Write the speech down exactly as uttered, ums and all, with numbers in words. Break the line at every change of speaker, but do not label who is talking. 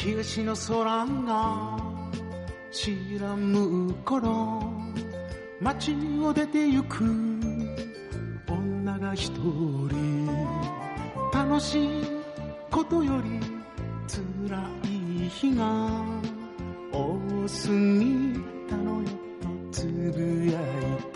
東の空が白む頃、街を出て行く女が一人、楽しいことより辛い日が多すぎたのよとつぶやいた。